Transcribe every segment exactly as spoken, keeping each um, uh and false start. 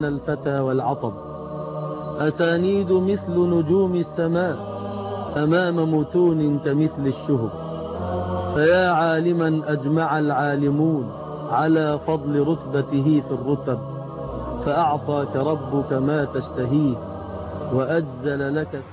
الفتى والعطب أسانيد مثل نجوم السماء أمام متون كمثل الشهب. فيا عالما أجمع العالمون على فضل رتبته في الرتب، فأعطاك ربك ما تشتهيه وأجزل لك.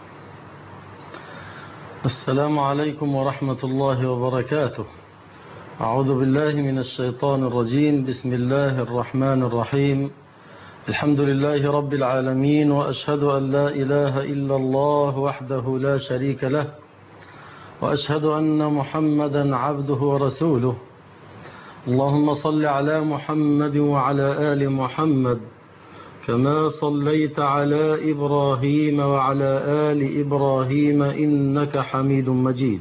السلام عليكم ورحمة الله وبركاته. أعوذ بالله من الشيطان الرجيم. بسم الله الرحمن الرحيم. الحمد لله رب العالمين، وأشهد أن لا إله إلا الله وحده لا شريك له، وأشهد أن محمدا عبده ورسوله. اللهم صل على محمد وعلى آل محمد كما صليت على إبراهيم وعلى آل إبراهيم إنك حميد مجيد.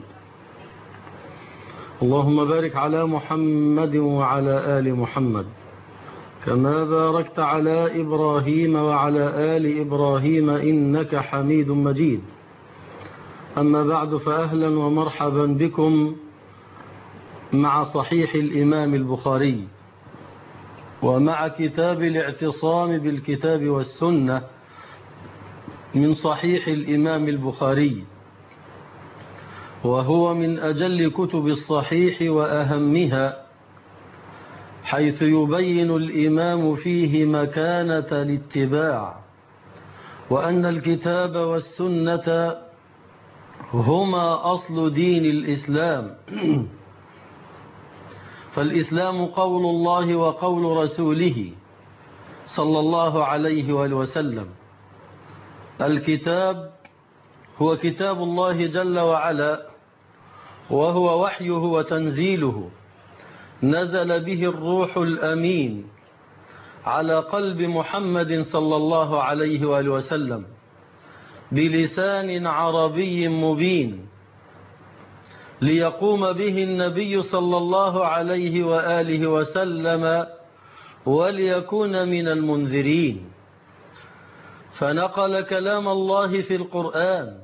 اللهم بارك على محمد وعلى آل محمد كما باركت على إبراهيم وعلى آل إبراهيم إنك حميد مجيد. أما بعد، فأهلا ومرحبا بكم مع صحيح الإمام البخاري ومع كتاب الاعتصام بالكتاب والسنة من صحيح الإمام البخاري، وهو من أجل كتب الصحيح وأهمها، حيث يبين الإمام فيه مكانة الاتباع، وأن الكتاب والسنة هما أصل دين الإسلام. فالإسلام قول الله وقول رسوله صلى الله عليه وآله وسلم. الكتاب هو كتاب الله جل وعلا، وهو وحيه وتنزيله، نزل به الروح الأمين على قلب محمد صلى الله عليه وآله وسلم بلسان عربي مبين، ليقوم به النبي صلى الله عليه وآله وسلم وليكون من المنذرين. فنقل كلام الله في القرآن،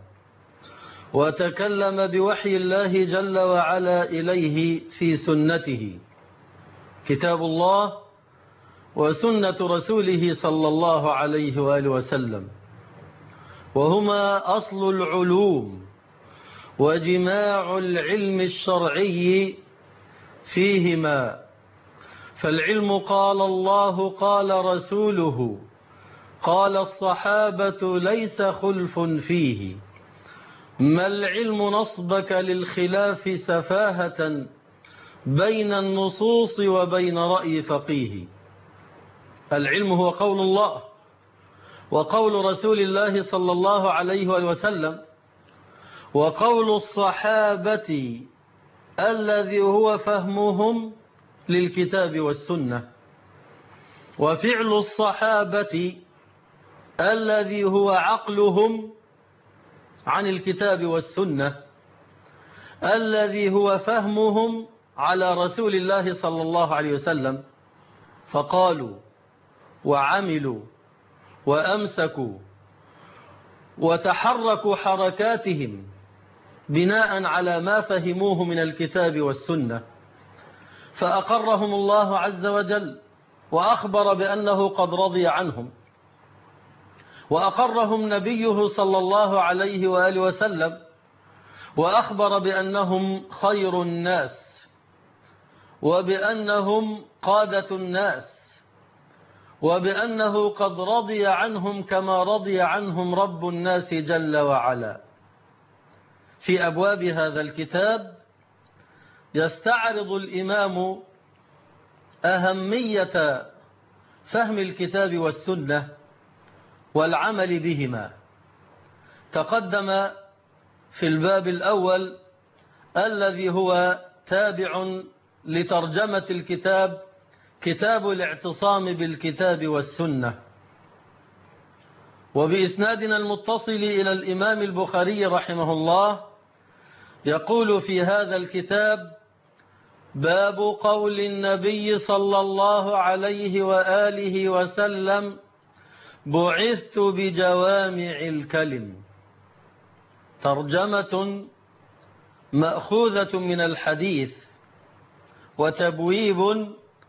وتكلم بوحي الله جل وعلا إليه في سنته، كتاب الله وسنة رسوله صلى الله عليه وآله وسلم، وهما أصل العلوم وجماع العلم الشرعي فيهما. فالعلم قال الله قال رسوله قال الصحابة ليس خلف فيه. ما العلم نصبك للخلاف سفاهة بين النصوص وبين رأي فقيه. العلم هو قول الله وقول رسول الله صلى الله عليه وسلم وقول الصحابة الذي هو فهمهم للكتاب والسنة، وفعل الصحابة الذي هو عقلهم عن الكتاب والسنة، الذي هو فهمهم على رسول الله صلى الله عليه وسلم، فقالوا وعملوا وأمسكوا وتحركوا حركاتهم بناء على ما فهموه من الكتاب والسنة. فأقرهم الله عز وجل وأخبر بأنه قد رضي عنهم، وأقرهم نبيه صلى الله عليه وآله وسلم وأخبر بأنهم خير الناس، وبأنهم قادة الناس، وبأنه قد رضي عنهم كما رضي عنهم رب الناس جل وعلا. في أبواب هذا الكتاب يستعرض الإمام أهمية فهم الكتاب والسنة والعمل بهما. تقدم في الباب الأول الذي هو تابع لترجمة الكتاب، كتاب الاعتصام بالكتاب والسنة، وبإسنادنا المتصل إلى الإمام البخاري رحمه الله يقول في هذا الكتاب: باب قول النبي صلى الله عليه وآله وسلم: بعثت بجوامع الكلم. ترجمة مأخوذة من الحديث، وتبويب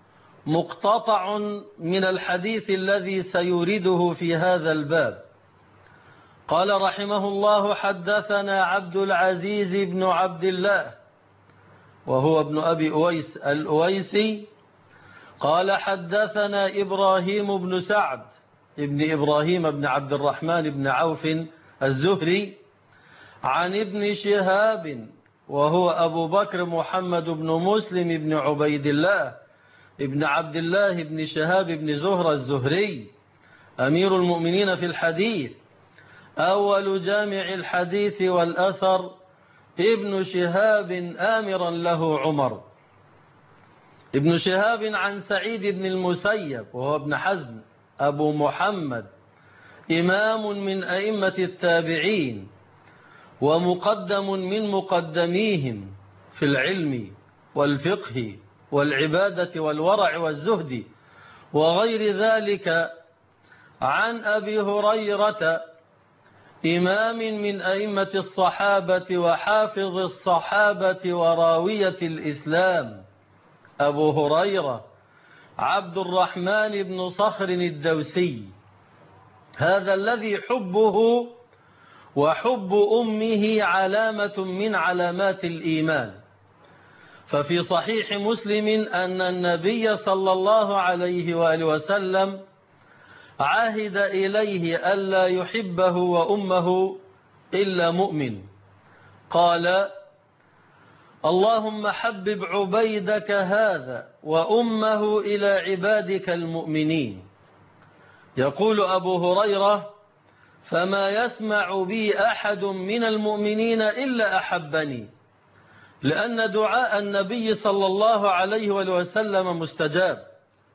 مقتطع من الحديث الذي سيورده في هذا الباب. قال رحمه الله: حدثنا عبد العزيز بن عبد الله وهو ابن أبي أويس الأويسي قال حدثنا إبراهيم بن سعد ابن إبراهيم بن عبد الرحمن بن عوف الزهري عن ابن شهاب وهو أبو بكر محمد بن مسلم بن عبيد الله ابن عبد الله بن شهاب بن زهرة الزهري أمير المؤمنين في الحديث، أول جامع الحديث والأثر، ابن شهاب آمرا له عمر. ابن شهاب عن سعيد بن المسيب وهو ابن حزم أبو محمد، إمام من أئمة التابعين ومقدم من مقدميهم في العلم والفقه والعبادة والورع والزهد وغير ذلك، عن أبي هريرة إمام من أئمة الصحابة وحافظ الصحابة وراوية الإسلام، أبو هريرة عبد الرحمن بن صخر الدوسي، هذا الذي حبه وحب أمه علامة من علامات الإيمان. ففي صحيح مسلم أن النبي صلى الله عليه وآله وسلم عهد إليه ألا يحبه وأمه إلا مؤمن، قال: اللهم حبب عبيدك هذا وأمه إلى عبادك المؤمنين. يقول أبو هريرة: فما يسمع بي أحد من المؤمنين إلا أحبني، لأن دعاء النبي صلى الله عليه وسلم مستجاب.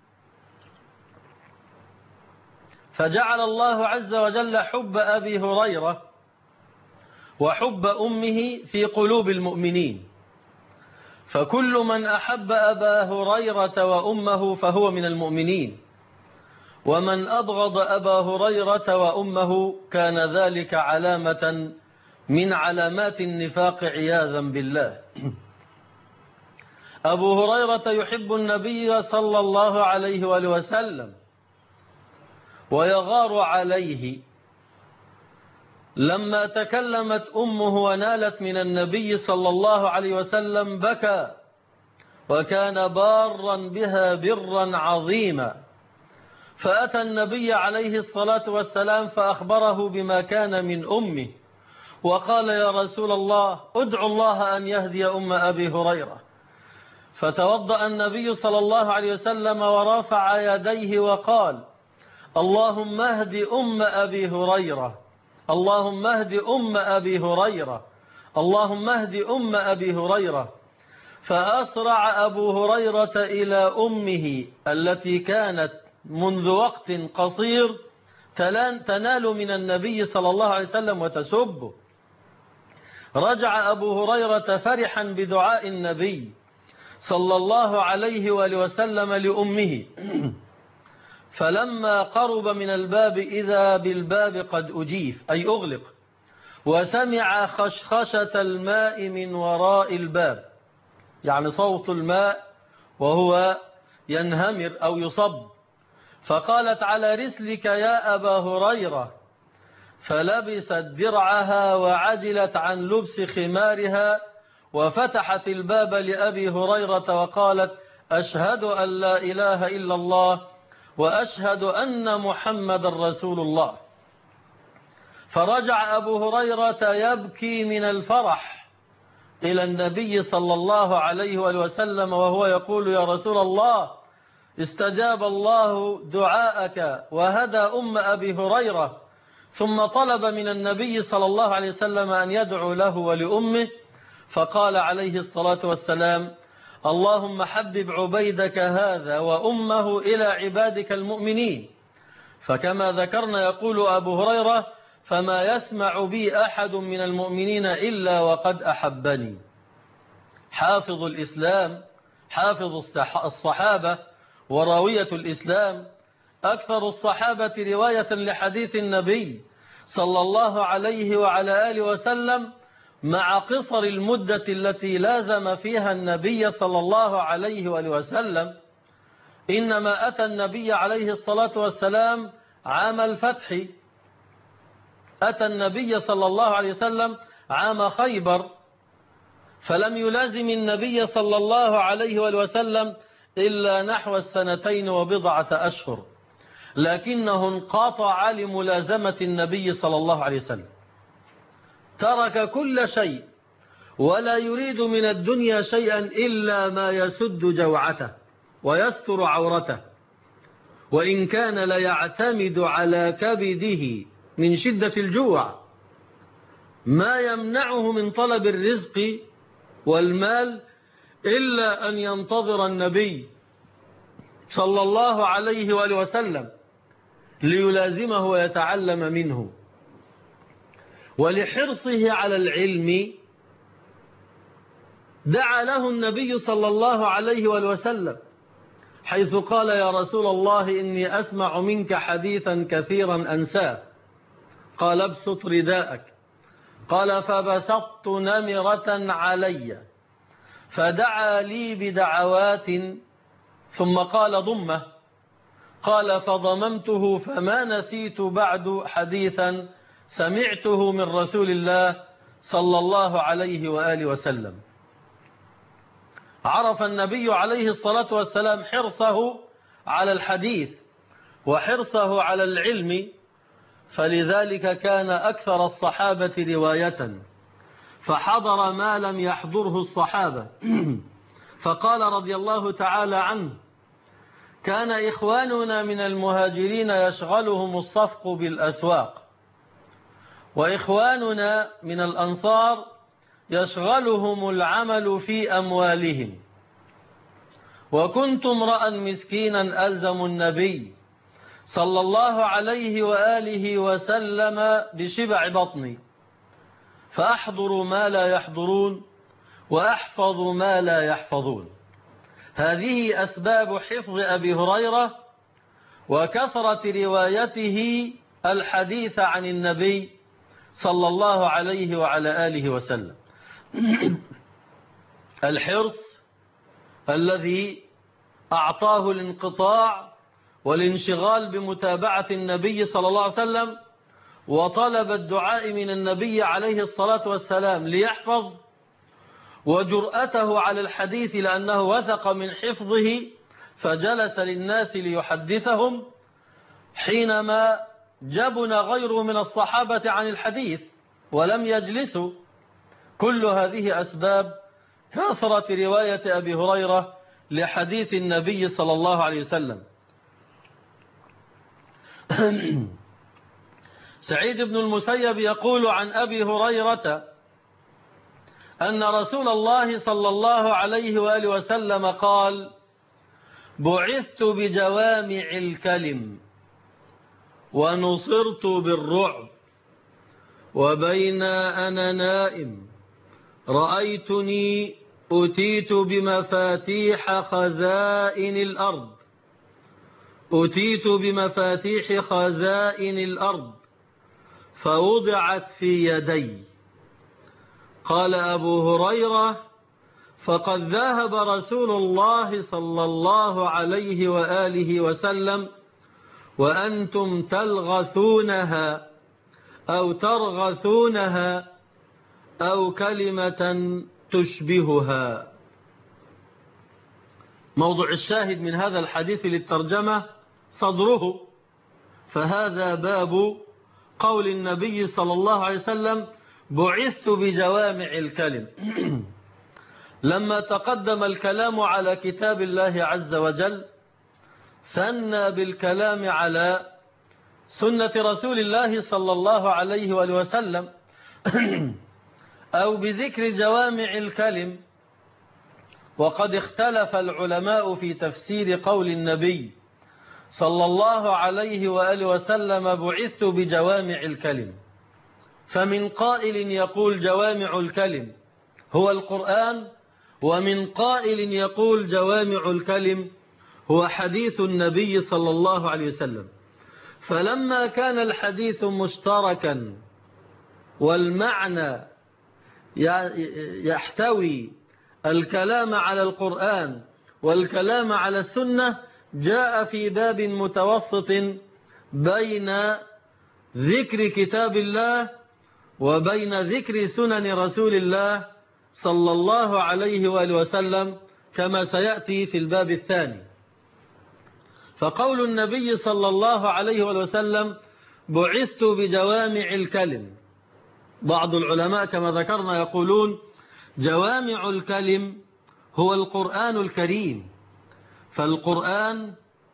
فجعل الله عز وجل حب أبي هريرة وحب أمه في قلوب المؤمنين، فكل من أحب أبا هريرة وأمه فهو من المؤمنين، ومن أبغض أبا هريرة وأمه كان ذلك علامة من علامات النفاق عياذا بالله. أبو هريرة يحب النبي صلى الله عليه وآله وسلم ويغار عليه. لما تكلمت أمه ونالت من النبي صلى الله عليه وسلم بكى، وكان بارا بها برا عظيما، فأتى النبي عليه الصلاة والسلام فأخبره بما كان من أمه، وقال: يا رسول الله، ادعو الله أن يهدي أم أبي هريرة. فتوضأ النبي صلى الله عليه وسلم ورافع يديه وقال: اللهم اهد أم أبي هريرة، اللهم اهد أم أبي هريرة، اللهم اهد أم أبي هريرة. فأسرع أبو هريرة إلى أمه التي كانت منذ وقت قصير تنال من النبي صلى الله عليه وسلم وتسبه. رجع أبو هريرة فرحا بدعاء النبي صلى الله عليه وآله وسلم لأمه، فلما قرب من الباب إذا بالباب قد أجيف أي أغلق، وسمع خشخشة الماء من وراء الباب، يعني صوت الماء وهو ينهمر أو يصب. فقالت: على رسلك يا أبا هريرة، فلبست درعها وعجلت عن لبس خمارها وفتحت الباب لأبي هريرة وقالت: أشهد أن لا إله إلا الله وأشهد أن محمد رسول الله. فرجع أبو هريرة يبكي من الفرح إلى النبي صلى الله عليه وآله وسلم وهو يقول: يا رسول الله، استجاب الله دعاءك وهدى أم أبي هريرة. ثم طلب من النبي صلى الله عليه وسلم أن يدعو له ولأمه، فقال عليه الصلاة والسلام: اللهم حبب عبيدك هذا وأمه إلى عبادك المؤمنين. فكما ذكرنا يقول أبو هريرة: فما يسمع بي أحد من المؤمنين إلا وقد أحبني. حافظ الإسلام، حافظ الصحابة وراوية الإسلام، أكثر الصحابة رواية لحديث النبي صلى الله عليه وعلى آله وسلم، مع قصر المدة التي لازم فيها النبي صلى الله عليه وآله وسلم. إنما أتى النبي عليه الصلاة والسلام عام الفتح، أتى النبي صلى الله عليه وسلم عام خيبر، فلم يلازم النبي صلى الله عليه وسلم إلا نحو السنتين وبضعة أشهر، لكنه انقطع لملازمة النبي صلى الله عليه وسلم، ترك كل شيء ولا يريد من الدنيا شيئا إلا ما يسد جوعته ويستر عورته، وإن كان ليعتمد على كبده من شدة الجوع ما يمنعه من طلب الرزق والمال إلا أن ينتظر النبي صلى الله عليه وآله وسلم ليلازمه ويتعلم منه. ولحرصه على العلم دعا له النبي صلى الله عليه وآله وسلم، حيث قال: يا رسول الله إني أسمع منك حديثا كثيرا أنساه. قال: ابسط رداءك. قال: فبسطت نمرة علي، فدعا لي بدعوات ثم قال: ضمه. قال: فضممته فما نسيت بعد حديثا سمعته من رسول الله صلى الله عليه وآله وسلم. عرف النبي عليه الصلاة والسلام حرصه على الحديث وحرصه على العلم، فلذلك كان أكثر الصحابة رواية، فحضر ما لم يحضره الصحابة. فقال رضي الله تعالى عنه: كان إخواننا من المهاجرين يشغلهم الصفق بالأسواق، وإخواننا من الأنصار يشغلهم العمل في أموالهم، وكنت امرأ مسكينا ألزم النبي صلى الله عليه وآله وسلم بشبع بطني، فأحضر ما لا يحضرون وأحفظ ما لا يحفظون. هذه أسباب حفظ أبي هريرة وكثرة روايته الحديث عن النبي صلى الله عليه وعلى آله وسلم. الحرص الذي أعطاه الانقطاع والانشغال بمتابعة النبي صلى الله عليه وسلم، وطلب الدعاء من النبي عليه الصلاة والسلام ليحفظ، وجرأته على الحديث لأنه وثق من حفظه فجلس للناس ليحدثهم حينما جبن غيره من الصحابة عن الحديث ولم يجلسوا. كل هذه أسباب كثرة رواية أبي هريرة لحديث النبي صلى الله عليه وسلم. سعيد بن المسيب يقول عن أبي هريرة أن رسول الله صلى الله عليه وآله وسلم قال: بعثت بجوامع الكلم ونصرت بالرعب، وبين أنا نائم رأيتني أتيت بمفاتيح خزائن الأرض أتيت بمفاتيح خزائن الأرض فوضعت في يدي. قال أبو هريرة: فقد ذهب رسول الله صلى الله عليه وآله وسلم وأنتم تلغثونها أو ترغثونها أو كلمة تشبهها. موضوع الشاهد من هذا الحديث للترجمة صدره، فهذا باب قول النبي صلى الله عليه وسلم: بعثت بجوامع الكلم. لما تقدم الكلام على كتاب الله عز وجل ثنى بالكلام على سنة رسول الله صلى الله عليه وآله وسلم أو بذكر جوامع الكلم. وقد اختلف العلماء في تفسير قول النبي صلى الله عليه وآله وسلم: بعثت بجوامع الكلم. فمن قائل يقول جوامع الكلم هو القرآن، ومن قائل يقول جوامع الكلم هو حديث النبي صلى الله عليه وسلم. فلما كان الحديث مشتركا والمعنى يحتوي الكلام على القرآن والكلام على السنة، جاء في باب متوسط بين ذكر كتاب الله وبين ذكر سنن رسول الله صلى الله عليه وآله وسلم كما سيأتي في الباب الثاني. فقول النبي صلى الله عليه وآله وسلم بعثت بجوامع الكلم، بعض العلماء كما ذكرنا يقولون جوامع الكلم هو القرآن الكريم، فالقرآن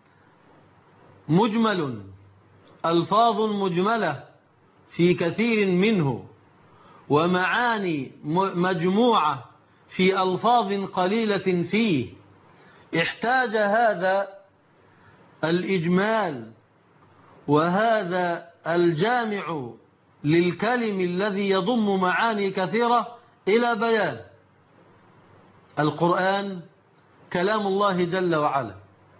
مجمل، ألفاظ مجملة في كثير منه، ومعاني مجموعة في ألفاظ قليلة فيه. احتاج هذا الإجمال وهذا الجامع للكلم الذي يضم معاني كثيرة إلى بيان. القرآن كلام الله جل وعلا.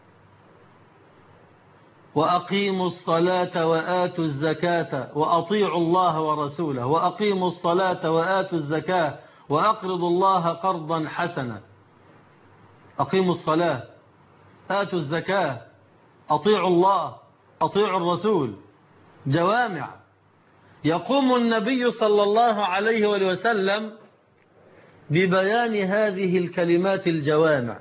وأقيموا الصلاة وآتوا الزكاة وأطيعوا الله ورسوله، وأقيموا الصلاة وآتوا الزكاة وأقرضوا الله قرضا حسنا. أقيموا الصلاة، آتوا الزكاة، أطيعوا الله، أطيعوا الرسول، جوامع. يقوم النبي صلى الله عليه وسلم ببيان هذه الكلمات الجوامع،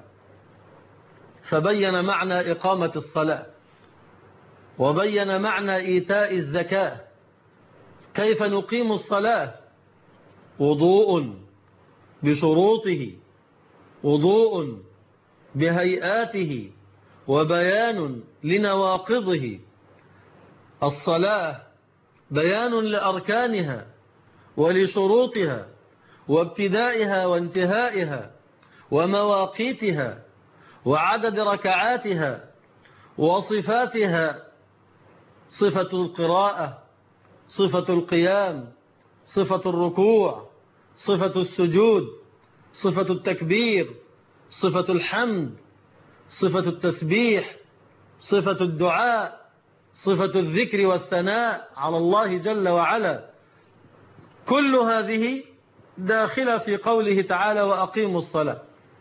فبين معنى إقامة الصلاة، وبين معنى إيتاء الزكاة. كيف نقيم الصلاة؟ وضوء بشروطه، وضوء بهيئاته، وبيان لنواقضه. الصلاة بيان لأركانها ولشروطها وابتدائها وانتهائها ومواقيتها وعدد ركعاتها وصفاتها، صفة القراءة، صفة القيام، صفة الركوع، صفة السجود، صفة التكبير، صفة الحمد، صفة التسبيح، صفة الدعاء، صفة الذكر والثناء على الله جل وعلا. كل هذه داخلة في قوله تعالى وأقيموا الصلاة،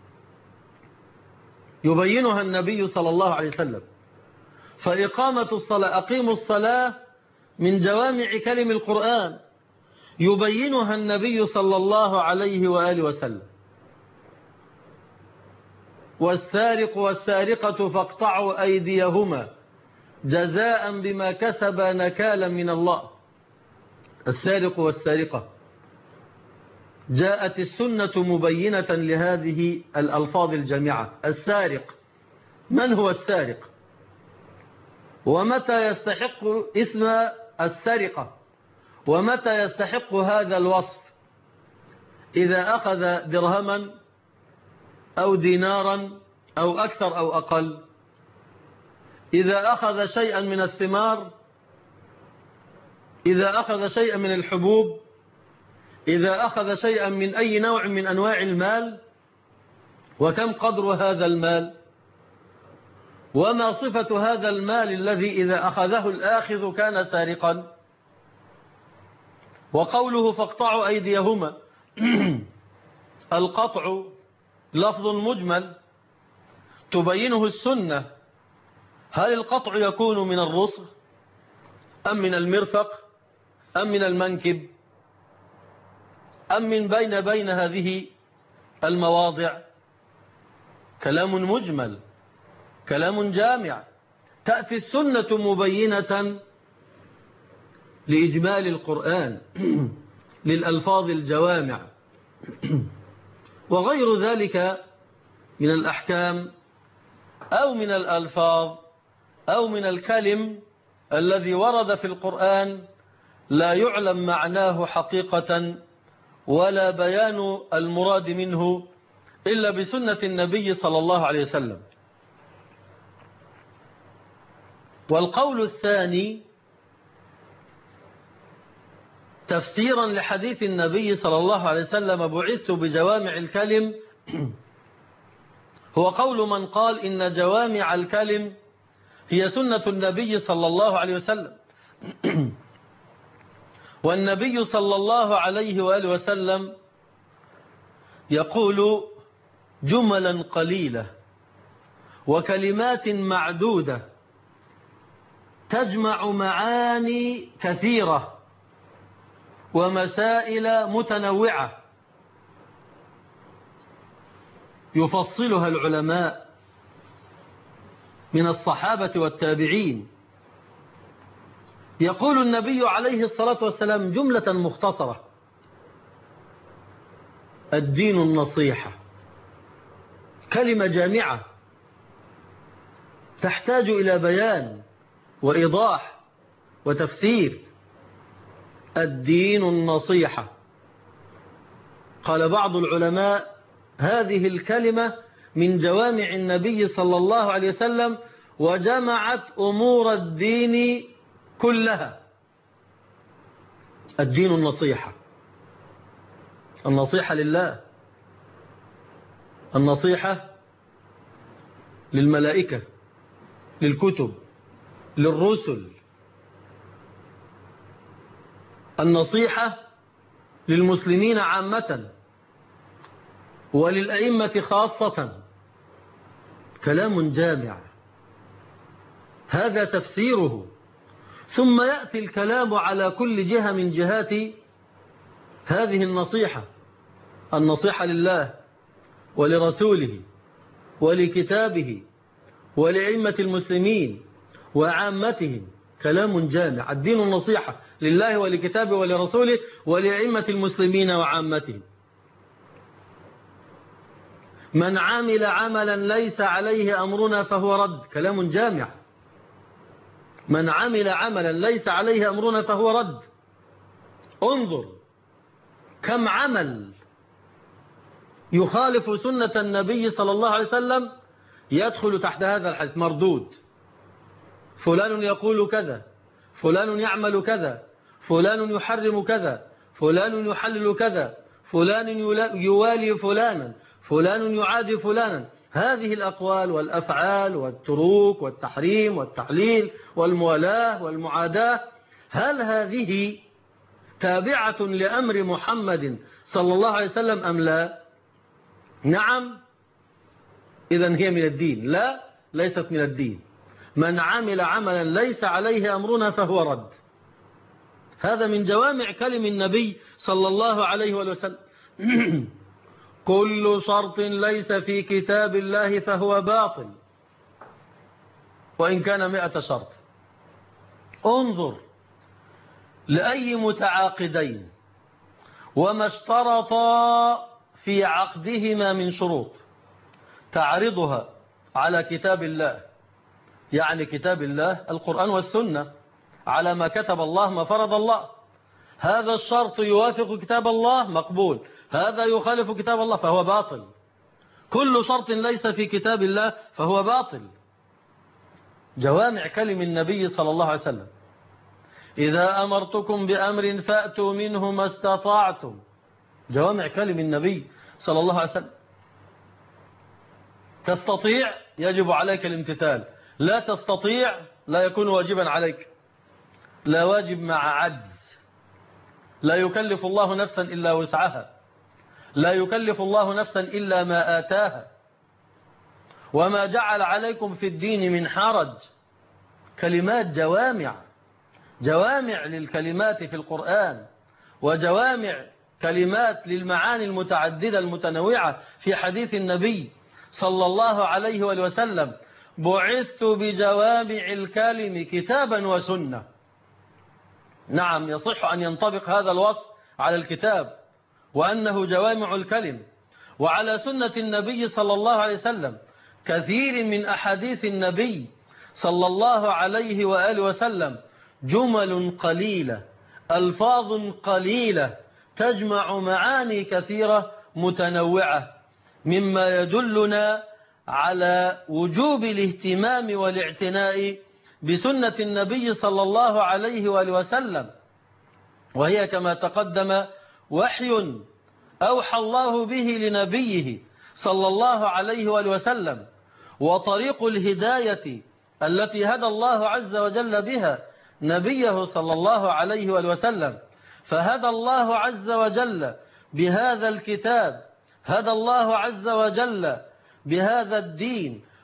يبينها النبي صلى الله عليه وسلم. فإقامة الصلاة، أقيموا الصلاة، من جوامع كلم القرآن، يبينها النبي صلى الله عليه وآله وسلم. والسارق والسارقة فاقطعوا أيديهما جزاء بما كسبا نكالا من الله. السارق والسارقة، جاءت السنة مبينة لهذه الألفاظ الجامعة. السارق، من هو السارق؟ ومتى يستحق اسم السرقة؟ ومتى يستحق هذا الوصف؟ إذا أخذ درهما أو دينارا أو أكثر أو أقل، إذا أخذ شيئا من الثمار، إذا أخذ شيئا من الحبوب، إذا أخذ شيئا من أي نوع من أنواع المال. وكم قدر هذا المال؟ وما صفة هذا المال الذي إذا أخذه الآخذ كان سارقا؟ وقوله فاقطعوا أيديهما، القطع لفظ مجمل تبينه السنة. هل القطع يكون من الرسغ أم من المرفق أم من المنكب أم من بين بين هذه المواضع؟ كلام مجمل، كلام جامع. تأتي السنة مبينة لإجمال القرآن للألفاظ الجوامع وغير ذلك من الأحكام أو من الألفاظ أو من الكلم الذي ورد في القرآن لا يعلم معناه حقيقة ولا بيان المراد منه إلا بسنة النبي صلى الله عليه وسلم. والقول الثاني تفسيرا لحديث النبي صلى الله عليه وسلم بعثت بجوامع الكلم، هو قول من قال إن جوامع الكلم هي سنة النبي صلى الله عليه وسلم. والنبي صلى الله عليه وآله وسلم يقول جملا قليلة وكلمات معدودة تجمع معاني كثيرة ومسائل متنوعة يفصلها العلماء من الصحابة والتابعين. يقول النبي عليه الصلاة والسلام جملة مختصرة: الدين النصيحة. كلمة جامعة تحتاج إلى بيان وإيضاح وتفسير. الدين النصيحة. قال بعض العلماء: هذه الكلمة من جوامع النبي صلى الله عليه وسلم، وجمعت أمور الدين كلها. الدين النصيحة. النصيحة لله، النصيحة للملائكة، للكتب، للرسل، النصيحة للمسلمين عامة وللأئمة خاصة. كلام جامع، هذا تفسيره. ثم يأتي الكلام على كل جهة من جهات هذه النصيحة: النصيحة لله ولرسوله ولكتابه ولأئمة المسلمين وعامتهم. كلام جامع. الدين النصيحة لله ولكتابه ولرسوله ولأئمة المسلمين وعامتهم. من عمل عملا ليس عليه أمرنا فهو رد. كلام جامع. من عمل عملا ليس عليه أمرنا فهو رد. انظر كم عمل يخالف سنة النبي صلى الله عليه وسلم يدخل تحت هذا الحديث: مردود. فلان يقول كذا، فلان يعمل كذا، فلان يحرم كذا، فلان يحلل كذا، فلان يوالي فلانا، فلان يعادي فلانا. هذه الأقوال والأفعال والتروك والتحريم والتحليل والموالاة والمعاداة، هل هذه تابعة لأمر محمد صلى الله عليه وسلم أم لا؟ نعم، إذن هي من الدين. لا، ليست من الدين. من عمل عملا ليس عليه أمرنا فهو رد. هذا من جوامع كلم النبي صلى الله عليه وسلم. كل شرط ليس في كتاب الله فهو باطل وإن كان مئة شرط. انظر لأي متعاقدين وما اشترطا في عقدهما من شروط تعرضها على كتاب الله، يعني كتاب الله القرآن والسنة، على ما كتب الله ما فرض الله. هذا الشرط يوافق كتاب الله مقبول، هذا يخالف كتاب الله فهو باطل. كل شرط ليس في كتاب الله فهو باطل. جوامع كلم النبي صلى الله عليه وسلم: إذا أمرتكم بأمر فأتوا منه ما استطعتم. جوامع كلم النبي صلى الله عليه وسلم. تستطيع يجب عليك الامتثال، لا تستطيع لا يكون واجبا عليك. لا واجب مع عجز. لا يكلف الله نفسا إلا وسعها، لا يكلف الله نفسا إلا ما آتاها. وما جعل عليكم في الدين من حرج. كلمات جوامع، جوامع للكلمات في القرآن، وجوامع كلمات للمعاني المتعددة المتنوعة في حديث النبي صلى الله عليه وسلم: بعثت بجوامع الكلم كتابا وسنة. نعم، يصح أن ينطبق هذا الوصف على الكتاب وأنه جوامع الكلم، وعلى سنة النبي صلى الله عليه وسلم. كثير من أحاديث النبي صلى الله عليه وآله وسلم جمل قليلة، ألفاظ قليلة، تجمع معاني كثيرة متنوعة، مما يدلنا على وجوب الاهتمام والاعتناء بسنة النبي صلى الله عليه وآله وسلم. وهي كما تقدم وحي أوحى الله به لنبيه صلى الله عليه وآله وسلم، وطريق الهداية التي هدى الله عز وجل بها نبيه صلى الله عليه وآله وسلم. فهدى الله عز وجل بهذا الكتاب، هدى الله عز وجل بهذا الدين،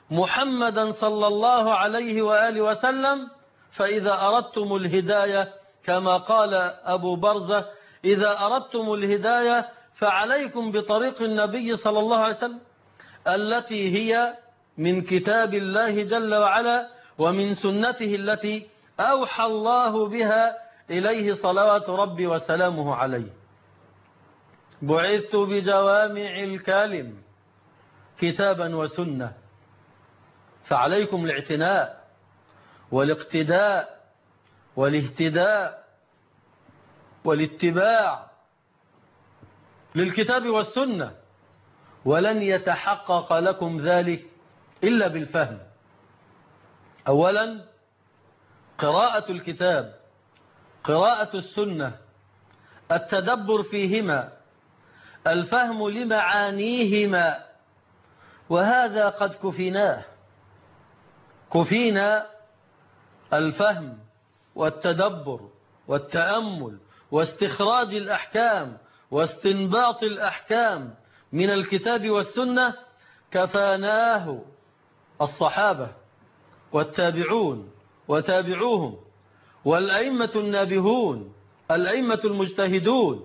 محمدا صلى الله عليه وآله وسلم، فإذا أردتم الهداية كما قال أبو برزة: إذا أردتم الهداية فعليكم بطريق النبي صلى الله عليه وسلم، التي هي من كتاب الله جل وعلا ومن سنته التي أوحى الله بها إليه صلوات ربي وسلامه عليه. بعثت بجوامع الكلم كتابا وسنة، فعليكم الاعتناء والاقتداء والاهتداء والاتباع للكتاب والسنة، ولن يتحقق لكم ذلك إلا بالفهم. أولا قراءة الكتاب، قراءة السنة، التدبر فيهما، الفهم لمعانيهما، وهذا قد كفيناه، كفينا الفهم والتدبر والتأمل واستخراج الأحكام واستنباط الأحكام من الكتاب والسنة، كفاناه الصحابة والتابعون وتابعوهم والأئمة النابهون الأئمة المجتهدون.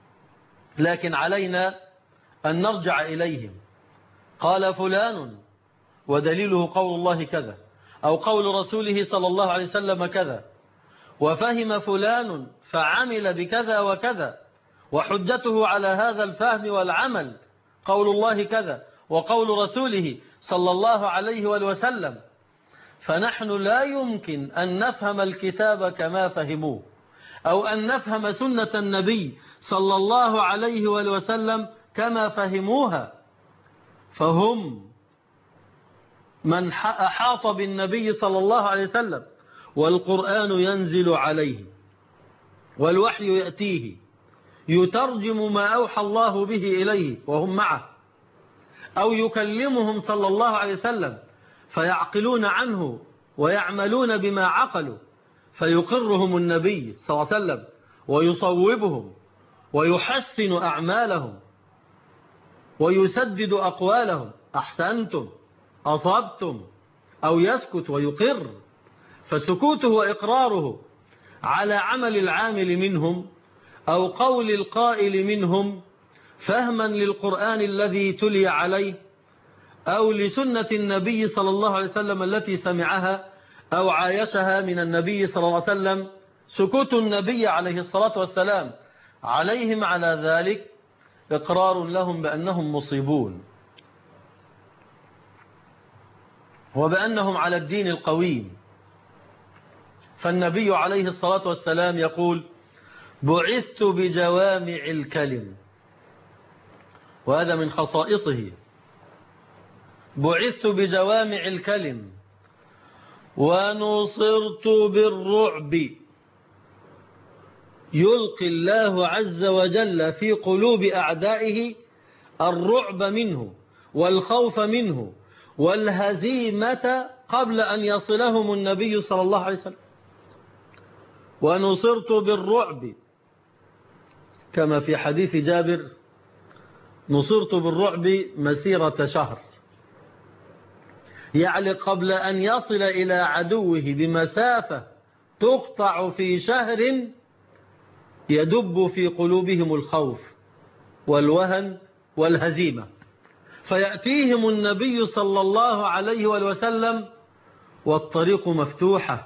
لكن علينا أن نرجع إليهم. قال فلان ودليله قول الله كذا، أو قول رسوله صلى الله عليه وسلم كذا، وفهم فلان فعمل بكذا وكذا، وحجته على هذا الفهم والعمل قول الله كذا وقول رسوله صلى الله عليه وسلم. فنحن لا يمكن أن نفهم الكتاب كما فهموه، أو أن نفهم سنة النبي صلى الله عليه وسلم كما فهموها، فهم من أحاط بالنبي صلى الله عليه وسلم، والقرآن ينزل عليه والوحي يأتيه يترجم ما أوحى الله به إليه وهم معه، أو يكلمهم صلى الله عليه وسلم فيعقلون عنه ويعملون بما عقلوا، فيقرهم النبي صلى الله عليه وسلم ويصوبهم ويحسن أعمالهم ويسدد أقوالهم: أحسنتم، أصبتم، أو يسكت ويقر. فسكوته وإقراره على عمل العامل منهم أو قول القائل منهم فهما للقرآن الذي تلي عليه، أو لسنة النبي صلى الله عليه وسلم التي سمعها أو عايشها من النبي صلى الله عليه وسلم. سكوت النبي عليه الصلاة والسلام عليهم على ذلك إقرار لهم بأنهم مصيبون، وبأنهم على الدين القويم. فالنبي عليه الصلاة والسلام يقول: بعثت بجوامع الكلم، وهذا من خصائصه. بعثت بجوامع الكلم ونصرت بالرعب، يلقي الله عز وجل في قلوب أعدائه الرعب منه والخوف منه والهزيمة قبل أن يصلهم النبي صلى الله عليه وسلم. ونصرت بالرعب كما في حديث جابر: نصرت بالرعب مسيرة شهر، يعني قبل أن يصل إلى عدوه بمسافة تقطع في شهر يدب في قلوبهم الخوف والوهن والهزيمة، فيأتيهم النبي صلى الله عليه وسلم والطريق مفتوحة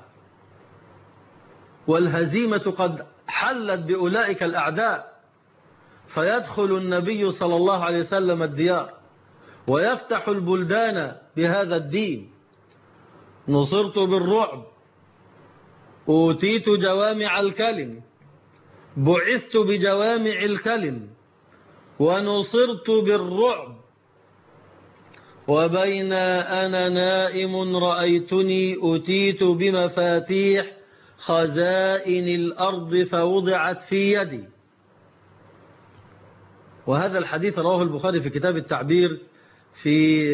والهزيمة قد حلت بأولئك الأعداء، فيدخل النبي صلى الله عليه وسلم الديار ويفتح البلدان بهذا الدين. نصرت بالرعب، أوتيت جوامع الكلم، بعثت بجوامع الكلم، ونصرت بالرعب. وبين أنا نائم رأيتني أتيت بمفاتيح خزائن الأرض فوضعت في يدي. وهذا الحديث رواه البخاري في كتاب التعبير، في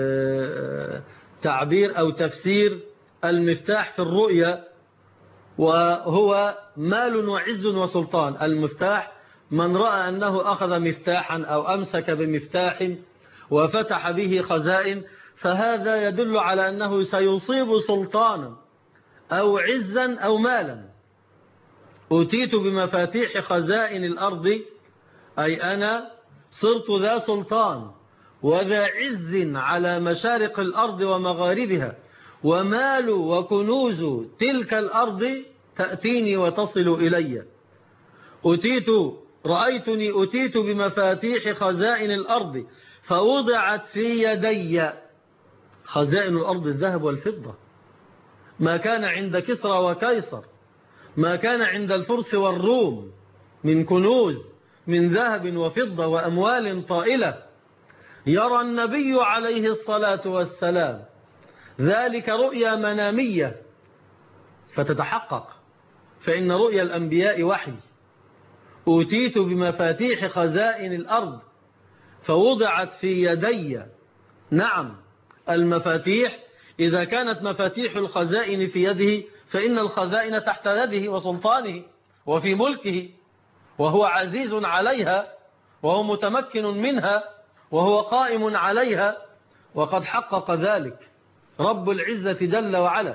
تعبير أو تفسير المفتاح في الرؤيا، وهو مال وعز وسلطان. المفتاح من رأى أنه أخذ مفتاحا أو أمسك بمفتاح وفتح به خزائن، فهذا يدل على أنه سيصيب سلطانا أو عزا أو مالا. أتيت بمفاتيح خزائن الأرض، أي أنا صرت ذا سلطان وذا عز على مشارق الأرض ومغاربها، ومال وكنوز تلك الأرض تأتيني وتصل إلي. أتيت رأيتني أتيت بمفاتيح خزائن الأرض فوضعت في يدي. خزائن الأرض الذهب والفضة، ما كان عند كسرى وكيصر، ما كان عند الفرس والروم من كنوز من ذهب وفضة وأموال طائلة. يرى النبي عليه الصلاة والسلام ذلك رؤيا منامية فتتحقق، فإن رؤيا الأنبياء وحي. أوتيت بمفاتيح خزائن الأرض فوضعت في يدي. نعم، المفاتيح إذا كانت مفاتيح الخزائن في يده فإن الخزائن تحت يده وسلطانه وفي ملكه، وهو عزيز عليها وهو متمكن منها وهو قائم عليها، وقد حقق ذلك رب العزة جل وعلا.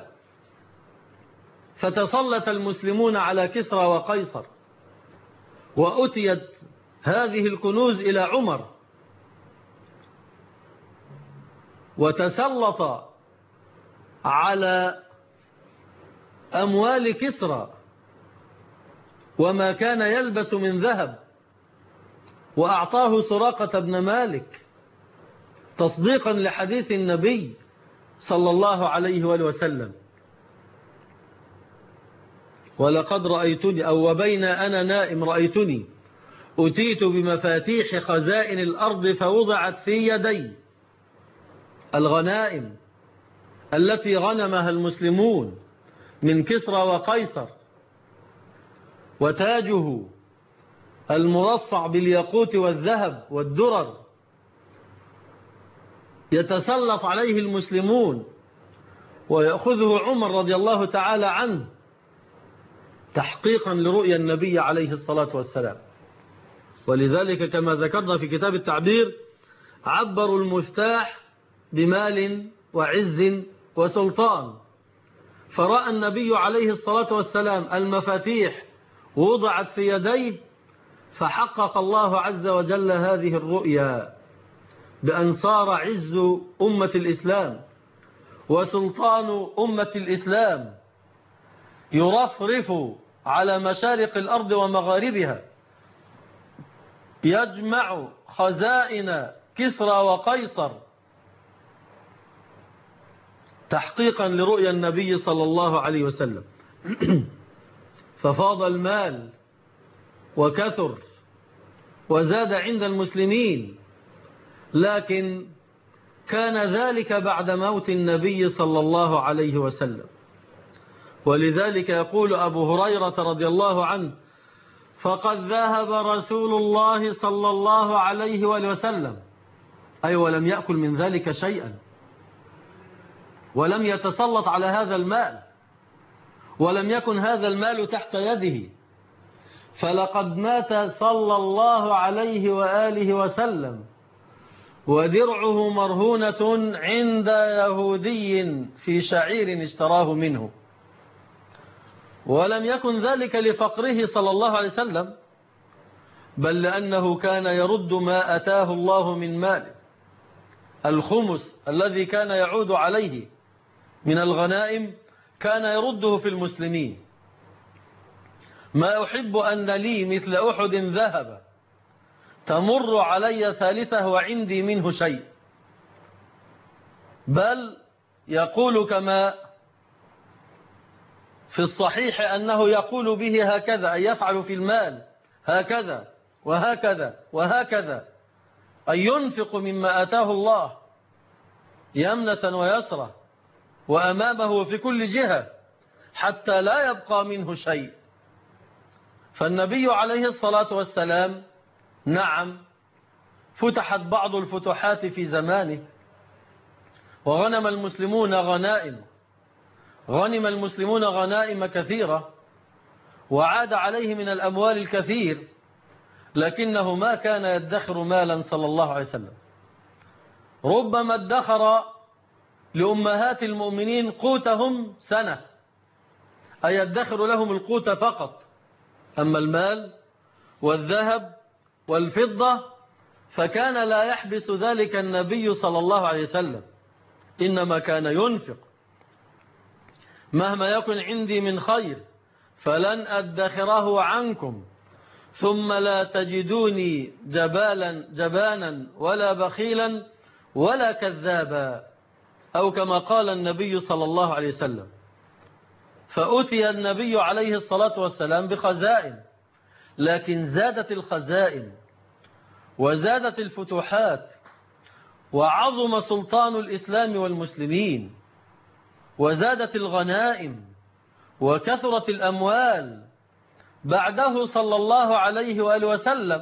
فتسلط المسلمون على كسرى وقيصر، وأتيت هذه الكنوز إلى عمر، وتسلط على أموال كسرى وما كان يلبس من ذهب، وأعطاه سراقة بن مالك تصديقا لحديث النبي صلى الله عليه وآله وسلم: ولقد رأيتني أو وبين أنا نائم رأيتني أتيت بمفاتيح خزائن الأرض فوضعت في يدي. الغنائم التي غنمها المسلمون من كسرى وقيصر، وتاجه المرصع بالياقوت والذهب والدرر، يتسلط عليه المسلمون ويأخذه عمر رضي الله تعالى عنه تحقيقا لرؤيا النبي عليه الصلاة والسلام. ولذلك كما ذكرنا في كتاب التعبير عبروا المفتاح بمال وعز وسلطان. فرأى النبي عليه الصلاة والسلام المفاتيح وضعت في يديه، فحقق الله عز وجل هذه الرؤيا بأن صار عز أمة الإسلام وسلطان أمة الإسلام يرفرف على مشارق الأرض ومغاربها، يجمع خزائن كسرى وقيصر تحقيقا لرؤيا النبي صلى الله عليه وسلم. ففاض المال وكثر وزاد عند المسلمين، لكن كان ذلك بعد موت النبي صلى الله عليه وسلم. ولذلك يقول أبو هريرة رضي الله عنه: فقد ذهب رسول الله صلى الله عليه وسلم، أي ولم يأكل من ذلك شيئا، ولم يتسلط على هذا المال، ولم يكن هذا المال تحت يده. فلقد مات صلى الله عليه وآله وسلم ودرعه مرهونة عند يهودي في شعير اشتراه منه. ولم يكن ذلك لفقره صلى الله عليه وسلم، بل لأنه كان يرد ما أتاه الله من مال. الخمس الذي كان يعود عليه من الغنائم كان يرده في المسلمين. ما أحب أن لي مثل أحد ذهب تمر علي ثالثة وعندي منه شيء، بل يقول كما في الصحيح أنه يقول به هكذا، أي يفعل في المال هكذا وهكذا وهكذا، أي ينفق مما آتاه الله يمنة ويسرة وأمامه في كل جهة حتى لا يبقى منه شيء. فالنبي عليه الصلاة والسلام نعم فتحت بعض الفتوحات في زمانه، وغنم المسلمون غنائم غنم المسلمون غنائم كثيرة، وعاد عليه من الأموال الكثير، لكنه ما كان يدخر مالا صلى الله عليه وسلم. ربما ادخر لأمهات المؤمنين قوتهم سنة، أي يدخر لهم القوت فقط. أما المال والذهب والفضة فكان لا يحبس ذلك النبي صلى الله عليه وسلم، إنما كان ينفق. مهما يكن عندي من خير فلن أدخره عنكم، ثم لا تجدوني جبالا جبانا ولا بخيلا ولا كذابا، أو كما قال النبي صلى الله عليه وسلم. فأتي النبي عليه الصلاة والسلام بخزائن، لكن زادت الخزائن وزادت الفتوحات وعظم سلطان الإسلام والمسلمين وزادت الغنائم وكثرت الأموال بعده صلى الله عليه وآله وسلم،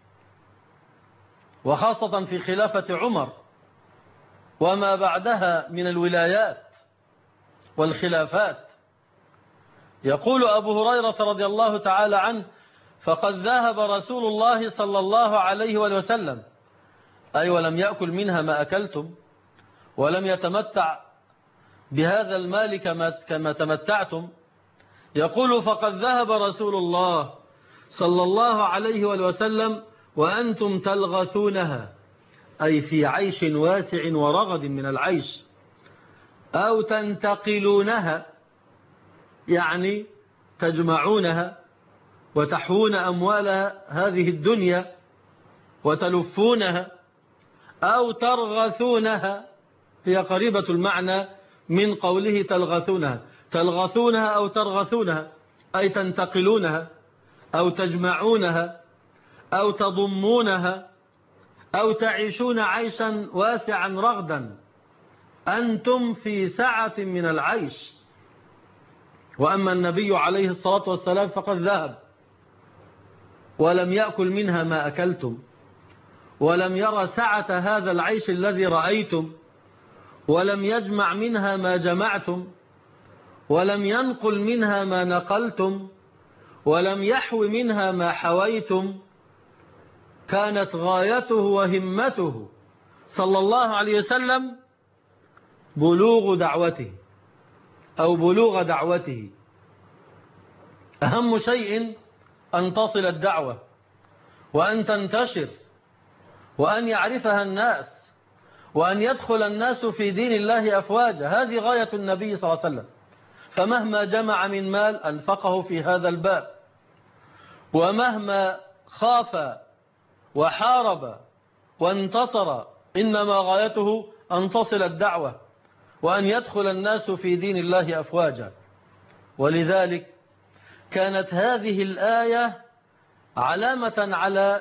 وخاصة في خلافة عمر وما بعدها من الولايات والخلافات. يقول أبو هريرة رضي الله تعالى عنه: فقد ذهب رسول الله صلى الله عليه وآله وسلم، أي ولم يأكل منها ما أكلتم ولم يتمتع بهذا المال كما, كما تمتعتم. يقول: فقد ذهب رسول الله صلى الله عليه وآله وسلم وأنتم تلغثونها، أي في عيش واسع ورغد من العيش، أو تنتقلونها، يعني تجمعونها وتحوون أموال هذه الدنيا وتلفونها، أو ترغثونها، هي قريبة المعنى من قوله تلغثونها، تلغثونها أو ترغثونها، أي تنتقلونها أو تجمعونها أو تضمونها أو تعيشون عيشا واسعا رغدا، أنتم في سعة من العيش. وأما النبي عليه الصلاة والسلام فقد ذهب ولم يأكل منها ما أكلتم، ولم يرى سعة هذا العيش الذي رأيتم، ولم يجمع منها ما جمعتم، ولم ينقل منها ما نقلتم، ولم يحو منها ما حويتم. كانت غايته وهمته صلى الله عليه وسلم بلوغ دعوته أو بلوغ دعوته. أهم شيء أن تصل الدعوة وأن تنتشر وأن يعرفها الناس وأن يدخل الناس في دين الله أفواجا. هذه غاية النبي صلى الله عليه وسلم. فمهما جمع من مال أنفقه في هذا الباب، ومهما خاف وحارب وانتصر إنما غايته أن تصل الدعوة وأن يدخل الناس في دين الله أفواجا. ولذلك كانت هذه الآية علامة على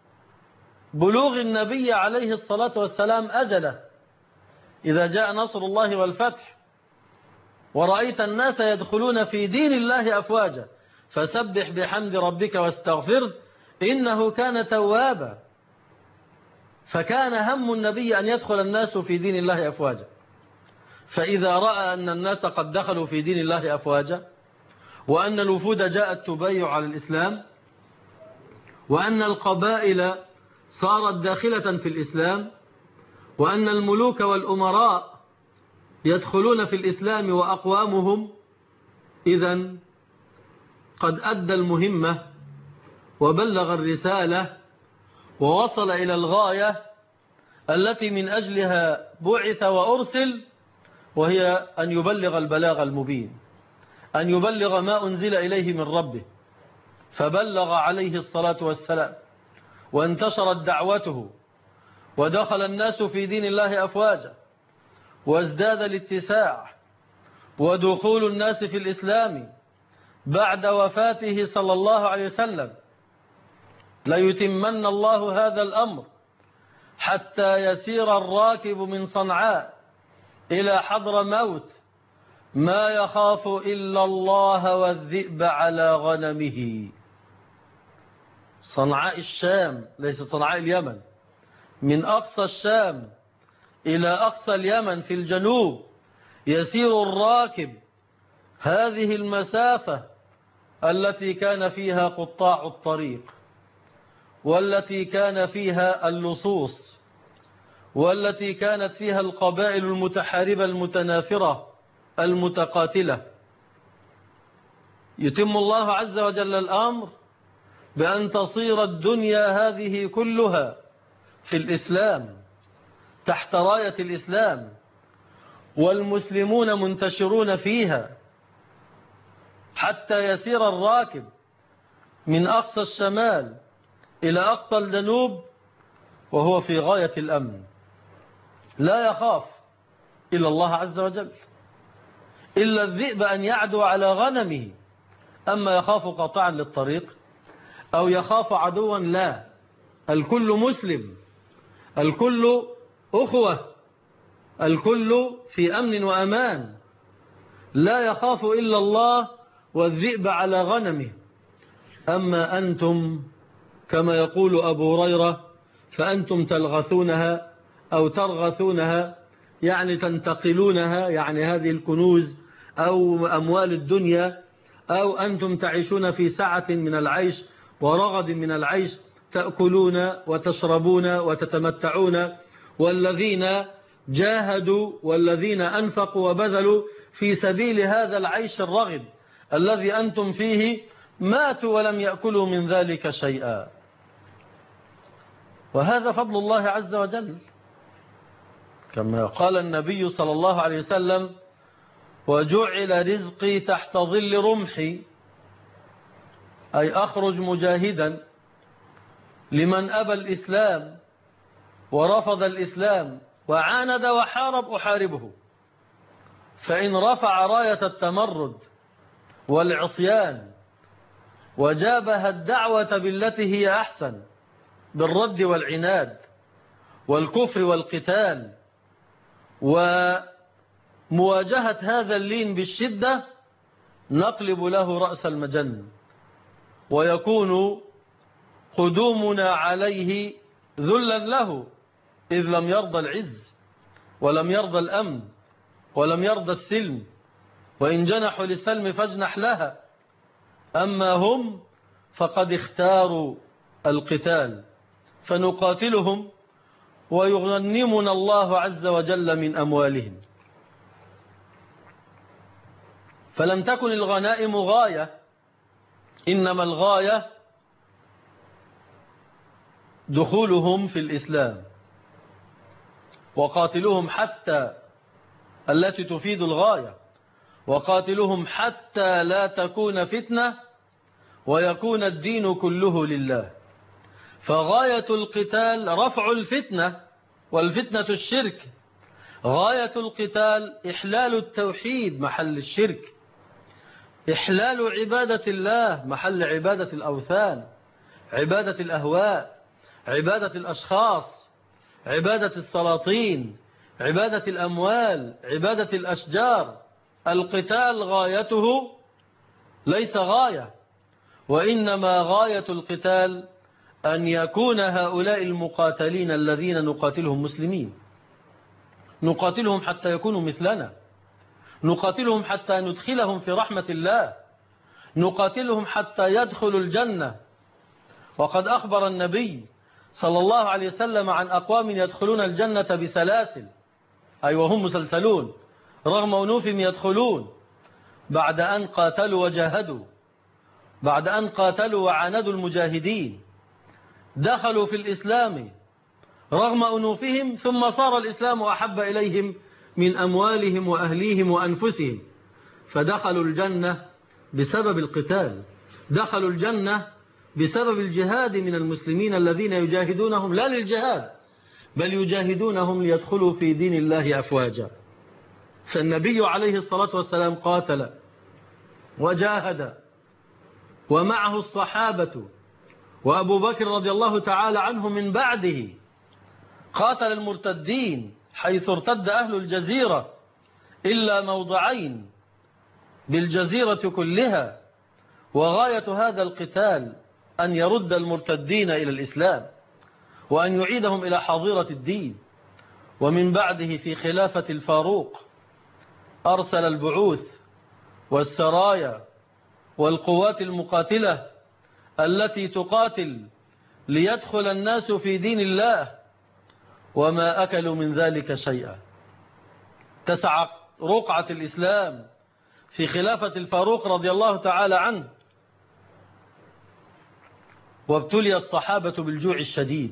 بلوغ النبي عليه الصلاة والسلام أجله. إذا جاء نصر الله والفتح ورأيت الناس يدخلون في دين الله أفواجا فسبح بحمد ربك واستغفره إنه كان توابا. فكان هم النبي أن يدخل الناس في دين الله أفواجا. فإذا رأى أن الناس قد دخلوا في دين الله أفواجا، وأن الوفود جاءت تبايع على الإسلام، وأن القبائل صارت داخلة في الإسلام، وأن الملوك والأمراء يدخلون في الإسلام وأقوامهم، إذن قد أدى المهمة وبلغ الرسالة ووصل إلى الغاية التي من أجلها بعث وأرسل، وهي أن يبلغ البلاغ المبين، أن يبلغ ما أنزل إليه من ربه. فبلغ عليه الصلاة والسلام وانتشرت دعوته ودخل الناس في دين الله أفواجا، وازداد الاتساع ودخول الناس في الإسلام بعد وفاته صلى الله عليه وسلم. ليتمن الله هذا الأمر حتى يسير الراكب من صنعاء إلى حضر موت ما يخاف إلا الله والذئب على غنمه. صنعاء الشام، ليس صنعاء اليمن، من أقصى الشام إلى أقصى اليمن في الجنوب يسير الراكب هذه المسافة التي كان فيها قطاع الطريق، والتي كان فيها اللصوص، والتي كانت فيها القبائل المتحاربة المتنافرة المتقاتلة. يتم الله عز وجل الأمر بأن تصير الدنيا هذه كلها في الإسلام تحت راية الإسلام، والمسلمون منتشرون فيها، حتى يسير الراكب من أقصى الشمال إلى أقصى الجنوب وهو في غاية الأمن، لا يخاف إلا الله عز وجل، إلا الذئب أن يعدو على غنمه، أما يخاف قطعا للطريق أو يخاف عدوا، لا، الكل مسلم، الكل أخوة، الكل في أمن وأمان، لا يخاف إلا الله والذئب على غنمه. أما أنتم كما يقول أبو هريرة فأنتم تلغثونها أو ترغثونها، يعني تنتقلونها، يعني هذه الكنوز أو أموال الدنيا، أو أنتم تعيشون في سعة من العيش ورغد من العيش، تأكلون وتشربون وتتمتعون، والذين جاهدوا والذين أنفقوا وبذلوا في سبيل هذا العيش الرغد الذي أنتم فيه ماتوا ولم يأكلوا من ذلك شيئا. وهذا فضل الله عز وجل، كما قال النبي صلى الله عليه وسلم: وجعل رزقي تحت ظل رمحي، أي أخرج مجاهدا لمن أبى الإسلام ورفض الإسلام وعاند وحارب أحاربه، فإن رفع راية التمرد والعصيان وجابه الدعوة بالتي هي أحسن، بالرد والعناد والكفر والقتال ومواجهة هذا اللين بالشدة، نقلب له رأس المجن، ويكون قدومنا عليه ذلا له، إذ لم يرضى العز ولم يرضى الأمن ولم يرضى السلم، وإن جنحوا للسلم فاجنح لها. أما هم فقد اختاروا القتال، فنقاتلهم ويغنمنا الله عز وجل من أموالهم. فلم تكن الغنائم غاية، إنما الغاية دخولهم في الإسلام. وقاتلهم حتى، التي تفيد الغاية، وقاتلهم حتى لا تكون فتنة ويكون الدين كله لله. فغاية القتال رفع الفتنة، والفتنة الشرك. غاية القتال إحلال التوحيد محل الشرك، إحلال عبادة الله محل عبادة الأوثان، عبادة الأهواء، عبادة الأشخاص، عبادة السلاطين، عبادة الأموال، عبادة الأشجار. القتال غايته ليس غاية، وإنما غاية القتال أن يكون هؤلاء المقاتلين الذين نقاتلهم مسلمين، نقاتلهم حتى يكونوا مثلنا، نقاتلهم حتى ندخلهم في رحمة الله، نقاتلهم حتى يدخلوا الجنة. وقد أخبر النبي صلى الله عليه وسلم عن أقوام يدخلون الجنة بسلاسل، أي وهم مسلسلون رغم أنوفهم يدخلون، بعد أن قاتلوا وجاهدوا، بعد أن قاتلوا وعاندوا المجاهدين، دخلوا في الإسلام رغم أنوفهم، ثم صار الإسلام أحب إليهم من أموالهم وأهليهم وأنفسهم، فدخلوا الجنة بسبب القتال، دخلوا الجنة بسبب الجهاد من المسلمين الذين يجاهدونهم لا للجهاد، بل يجاهدونهم ليدخلوا في دين الله أفواجا. فالنبي عليه الصلاة والسلام قاتل وجاهد، ومعه الصحابة، وأبو بكر رضي الله تعالى عنه من بعده قاتل المرتدين حيث ارتد أهل الجزيرة إلا موضعين بالجزيرة كلها. وغاية هذا القتال أن يرد المرتدين إلى الإسلام وأن يعيدهم إلى حظيرة الدين. ومن بعده في خلافة الفاروق أرسل البعوث والسرايا والقوات المقاتلة التي تقاتل ليدخل الناس في دين الله، وما أكلوا من ذلك شيئا. تسع رقعة الإسلام في خلافة الفاروق رضي الله تعالى عنه، وابتلي الصحابة بالجوع الشديد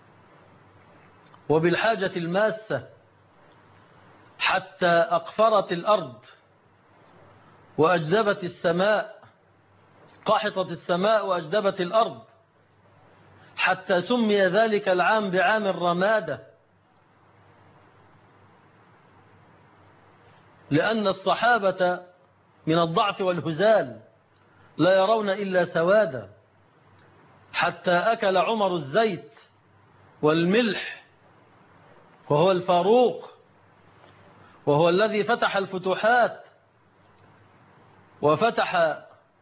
وبالحاجة الماسة، حتى أقفرت الأرض وأجدبت السماء، قحطت السماء وأجدبت الأرض، حتى سمي ذلك العام بعام الرمادة، لأن الصحابة من الضعف والهزال لا يرون إلا سوادا، حتى أكل عمر الزيت والملح، وهو الفاروق، وهو الذي فتح الفتوحات وفتح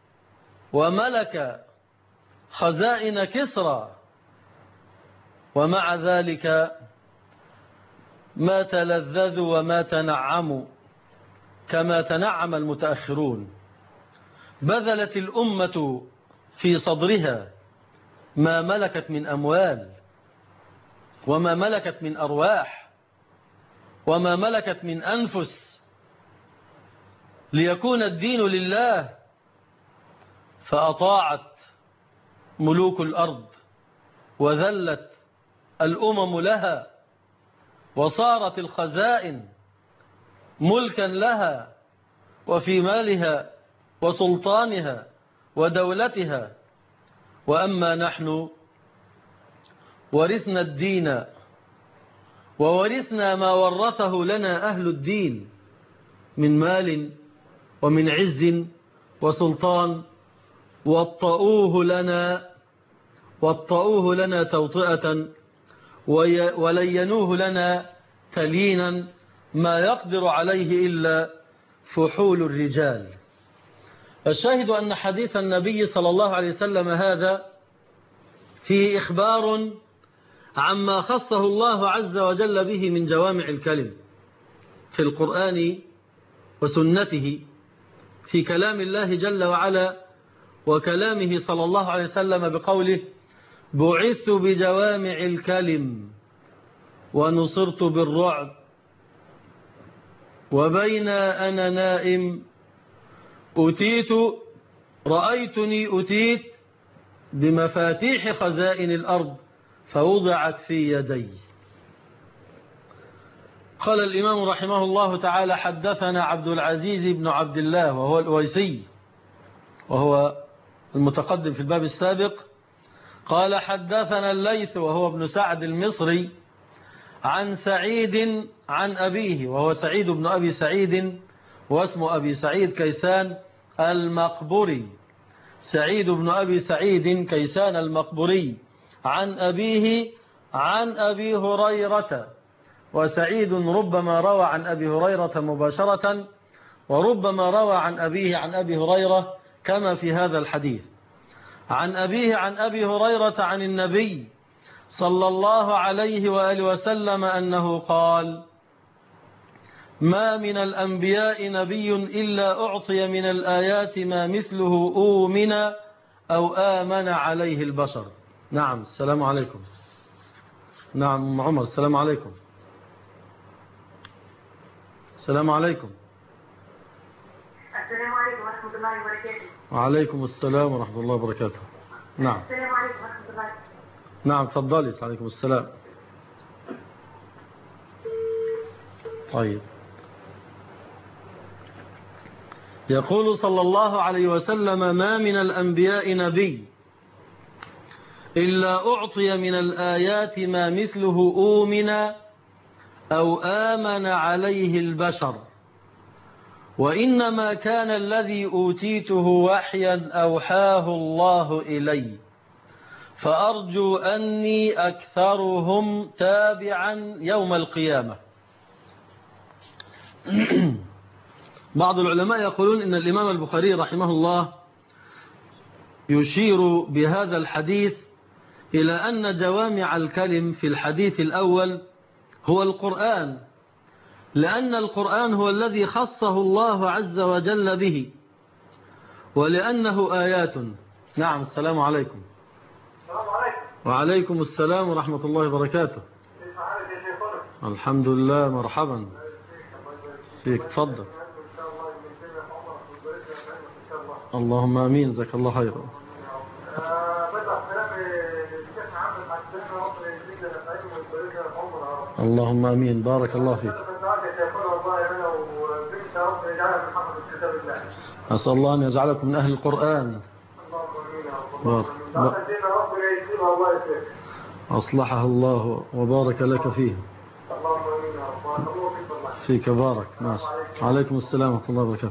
وملك خزائن كسرى، ومع ذلك ما تلذذوا وما تنعموا كما تنعم المتأخرون. بذلت الأمة في صدرها ما ملكت من أموال، وما ملكت من أرواح، وما ملكت من أنفس، ليكون الدين لله، فأطاعت ملوك الأرض وذلت الأمم لها، وصارت الخزائن ملكا لها وفي مالها وسلطانها ودولتها. وأما نحن ورثنا الدين، وورثنا ما ورثه لنا أهل الدين من مال ومن عز وسلطان، وطؤوه لنا وطؤوه لنا توطئة، ولينوه لنا تلينا ما يقدر عليه إلا فحول الرجال. الشاهد أن حديث النبي صلى الله عليه وسلم هذا فيه إخبار عما خصه الله عز وجل به من جوامع الكلم في القرآن وسنته، في كلام الله جل وعلا وكلامه صلى الله عليه وسلم بقوله: بعثت بجوامع الكلم ونصرت بالرعب، وبين أنا نائم أتيت رأيتني أتيت بمفاتيح خزائن الأرض فوضعت في يدي. قال الإمام رحمه الله تعالى: حدثنا عبد العزيز بن عبد الله وهو الأويسي، وهو المتقدم في الباب السابق. قال: حدثنا الليث وهو ابن سعد المصري عن سعيد عن أبيه، وهو سعيد بن أبي سعيد، واسم أبي سعيد كيسان المقبري، سعيد بن أبي سعيد كيسان المقبري، عن أبيه عن أبي هريرة. وسعيد ربما روى عن أبي هريرة مباشرة، وربما روى عن أبيه عن أبي هريرة كما في هذا الحديث. عن أبيه عن أبي هريرة عن النبي صلى الله عليه وآله وسلم أنه قال: ما من الأنبياء نبي إلا أعطي من الآيات ما مثله أومن أو آمن عليه البشر. نعم، السلام عليكم. نعم عمر، السلام عليكم. السلام عليكم. السلام عليكم ورحمة الله وبركاته. وعليكم السلام ورحمة الله وبركاته. نعم. السلام عليكم ورحمة الله. نعم تفضلي. عليكم السلام. طيب، يقول صلى الله عليه وسلم: ما من الأنبياء نبي إلا أعطي من الآيات ما مثله أومن أو آمن عليه البشر، وإنما كان الذي أوتيته وحيا أوحاه الله إلي، فأرجو أني أكثرهم تابعا يوم القيامة. بعض العلماء يقولون إن الإمام البخاري رحمه الله يشير بهذا الحديث إلى أن جوامع الكلم في الحديث الأول هو القرآن، لأن القرآن هو الذي خصه الله عز وجل به، ولأنه آيات. نعم، السلام عليكم. السلام عليكم. وعليكم السلام ورحمة الله وبركاته. الحمد لله، مرحبا فيك، تفضل. اللهم امين، جزاك الله خيرا. اللهم امين، بارك الله فيك. أسأل الله أن يجعلكم من أهل القرآن. بارك. أصلحه الله وبارك لك فيه. فيك بارك. ماشي. عليكم السلام ورحمة الله وبركاته.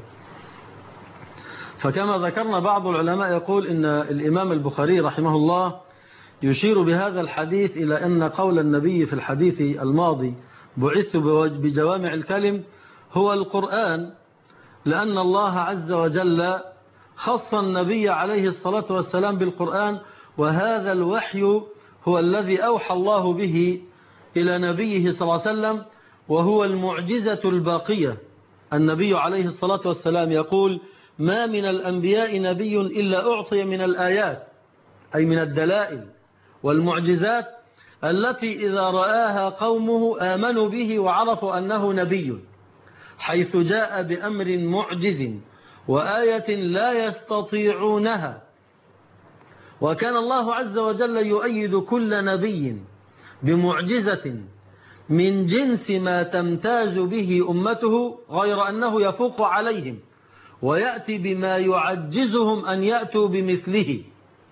فكما ذكرنا بعض العلماء يقول إن الإمام البخاري رحمه الله يشير بهذا الحديث إلى أن قول النبي في الحديث الماضي بعثت بجوامع الكلم هو القرآن، لأن الله عز وجل خص النبي عليه الصلاة والسلام بالقرآن، وهذا الوحي هو الذي أوحى الله به إلى نبيه صلى الله عليه وسلم، وهو المعجزة الباقية. النبي عليه الصلاة والسلام يقول: ما من الأنبياء نبي إلا أعطي من الآيات، أي من الدلائل والمعجزات التي إذا رآها قومه آمنوا به وعرفوا أنه نبي، حيث جاء بأمر معجز وآية لا يستطيعونها. وكان الله عز وجل يؤيد كل نبي بمعجزة من جنس ما تمتاز به أمته، غير أنه يفوق عليهم ويأتي بما يعجزهم أن يأتوا بمثله.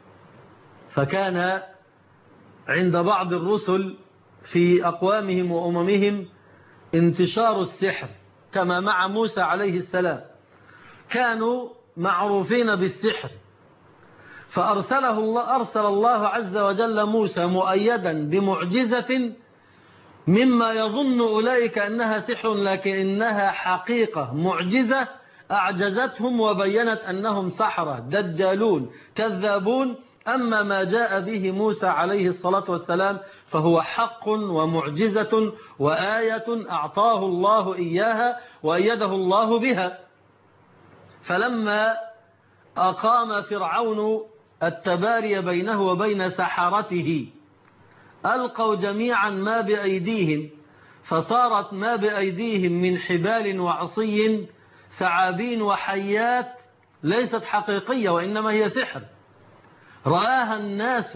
فكان عند بعض الرسل في أقوامهم وأممهم انتشار السحر، كما مع موسى عليه السلام، كانوا معروفين بالسحر، فأرسله الله أرسل الله عز وجل موسى مؤيدا بمعجزة مما يظن أولئك أنها سحر، لكن إنها حقيقة معجزة أعجزتهم وبينت أنهم سحرة دجالون كذابون. أما ما جاء به موسى عليه الصلاة والسلام فهو حق ومعجزة وآية أعطاه الله إياها وأيده الله بها. فلما أقام فرعون التباري بينه وبين سحرته ألقوا جميعا ما بأيديهم، فصارت ما بأيديهم من حبال وعصي ثعابين وحيات ليست حقيقية وإنما هي سحر، رآها الناس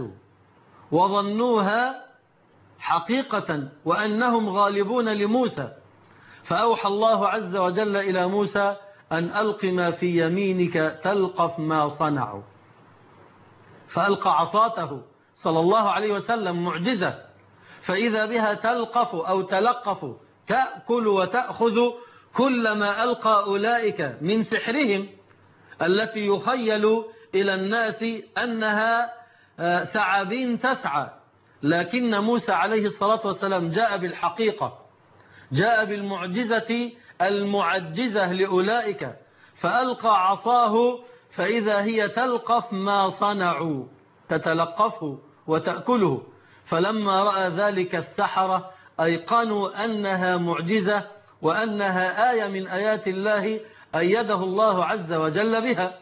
وظنوها حقيقة وأنهم غالبون لموسى. فأوحى الله عز وجل إلى موسى أن ألق ما في يمينك تلقف ما صنعوا، فألقى عصاته صلى الله عليه وسلم معجزة، فإذا بها تلقف أو تلقف، تأكل وتأخذ كل ما ألقى أولئك من سحرهم، التي يخيل إلى الناس أنها ثعابين تسعى. لكن موسى عليه الصلاة والسلام جاء بالحقيقة، جاء بالمعجزة المعجزة لأولئك، فألقى عصاه فإذا هي تلقف ما صنعوا، تتلقفه وتأكله. فلما رأى ذلك السحرة أيقنوا أنها معجزة وأنها آية من آيات الله أيده الله عز وجل بها.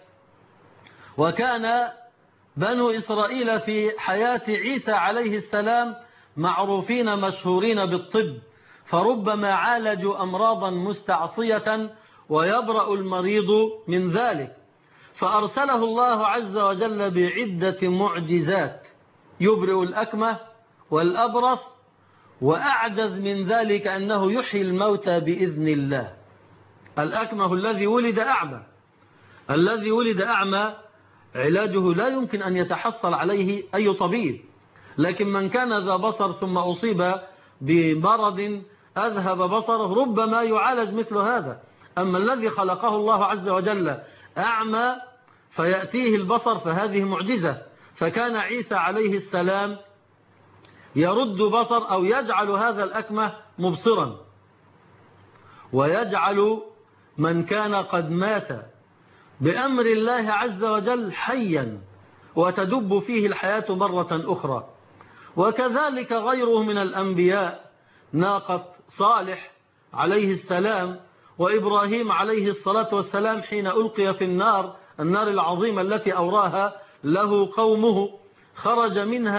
وكان بنو إسرائيل في حياة عيسى عليه السلام معروفين مشهورين بالطب، فربما عالجوا أمراضا مستعصية ويبرأ المريض من ذلك، فأرسله الله عز وجل بعدة معجزات يبرئ الأكمه والأبرص، وأعجز من ذلك أنه يحيي الموتى بإذن الله. الأكمه الذي ولد أعمى، الذي ولد أعمى علاجه لا يمكن أن يتحصل عليه أي طبيب، لكن من كان ذا بصر ثم أصيب بمرض أذهب بصره ربما يعالج مثل هذا. أما الذي خلقه الله عز وجل أعمى فيأتيه البصر فهذه معجزة. فكان عيسى عليه السلام يرد بصر أو يجعل هذا الأكمه مبصرا، ويجعل من كان قد مات بأمر الله عز وجل حيا وتدب فيه الحياة مرة أخرى. وكذلك غيره من الأنبياء، ناقة صالح عليه السلام وإبراهيم عليه الصلاة والسلام حين ألقي في النار، النار العظيمة التي أوراها له قومه، خرج منها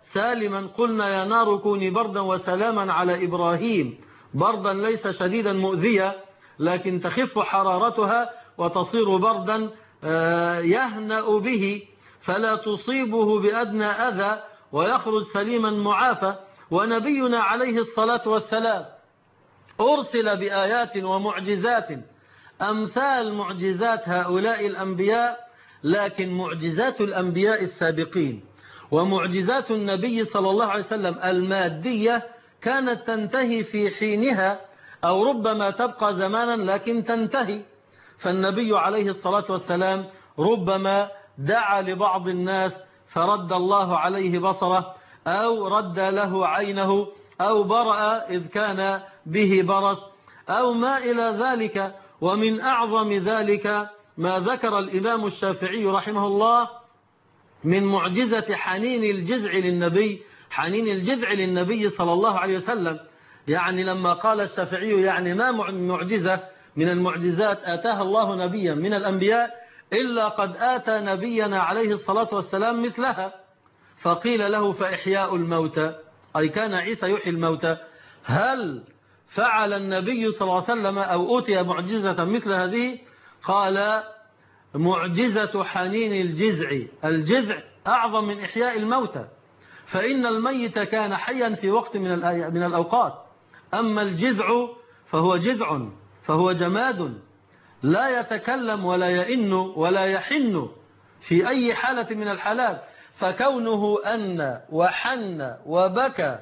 سالما قلنا يا نار كوني بردا وسلاما على إبراهيم، بردا ليس شديدا مؤذيا لكن تخف حرارتها وتصير بردا يهنأ به فلا تصيبه بأدنى أذى ويخرج سليما معافى. ونبينا عليه الصلاة والسلام أرسل بآيات ومعجزات أمثال معجزات هؤلاء الأنبياء، لكن معجزات الأنبياء السابقين ومعجزات النبي صلى الله عليه وسلم المادية كانت تنتهي في حينها أو ربما تبقى زمانا لكن تنتهي. فالنبي عليه الصلاة والسلام ربما دعا لبعض الناس فرد الله عليه بصره أو رد له عينه أو برأ إذ كان به برص أو ما إلى ذلك. ومن أعظم ذلك ما ذكر الإمام الشافعي رحمه الله من معجزة حنين الجذع للنبي، حنين الجذع للنبي صلى الله عليه وسلم. يعني لما قال الشافعي يعني ما معجزة من المعجزات آتاها الله نبيا من الأنبياء إلا قد آتى نبينا عليه الصلاة والسلام مثلها. فقيل له فإحياء الموتى، أي كان عيسى يحيي الموتى، هل فعل النبي صلى الله عليه وسلم أو أوتي معجزة مثل هذه؟ قال معجزة حنين الجذع، الجذع أعظم من إحياء الموتى، فإن الميت كان حيا في وقت من من الأوقات، أما الجذع فهو جذع فهو جماد لا يتكلم ولا يئن ولا يحن في أي حالة من الحالات. فكونه أن وحن وبكى